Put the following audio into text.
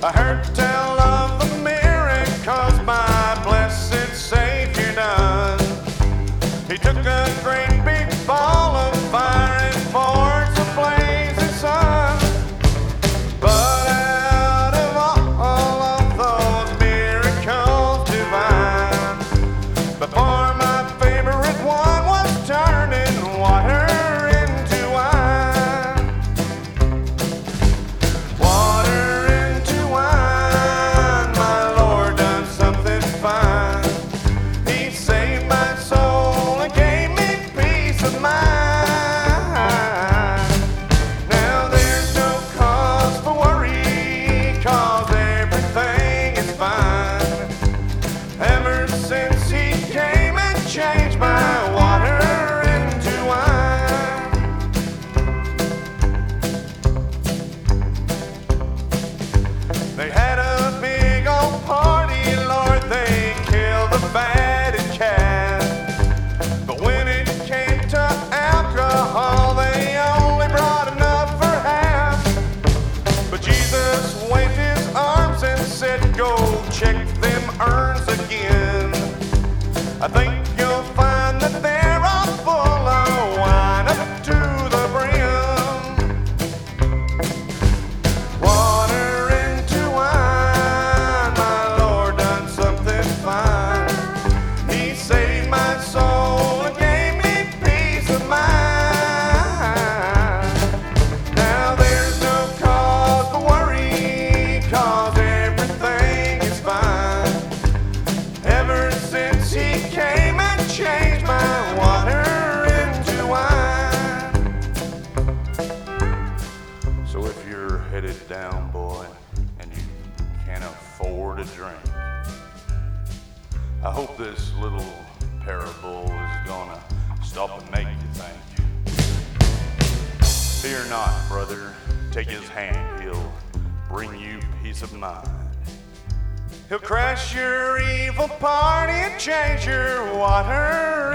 I heard tell of the miracles my blessed Savior done. He took a great big ball of fire and poured some blazing sun. But out of all of those miracles divine, before my favorite one was turning water into wine. Water into wine, my Lord done something fine. He saved my soul and gave me peace of mind. Now there's no cause for worry, 'cause everything is fine. Ever since He came and changed my water into wine. They had a big old party, Lord, they killed the fatted calf. But when it came to alcohol, they only brought enough for half. But Jesus waved His arms and said, go check them urns again. I think you'll find that they're all full of wine up to the brim. Water into wine, my Lord done something fine. He saved my soul and gave me peace of mind. Now there's no cause for worry, 'cause everything is fine. Ever since He came and changed my water into wine. So if you're headed down, boy, and you can't afford a drink, I hope this little parable is gonna stop and make you think. Fear not, brother, take His hand, He'll bring you peace of mind. He'll crash your evil party and change your water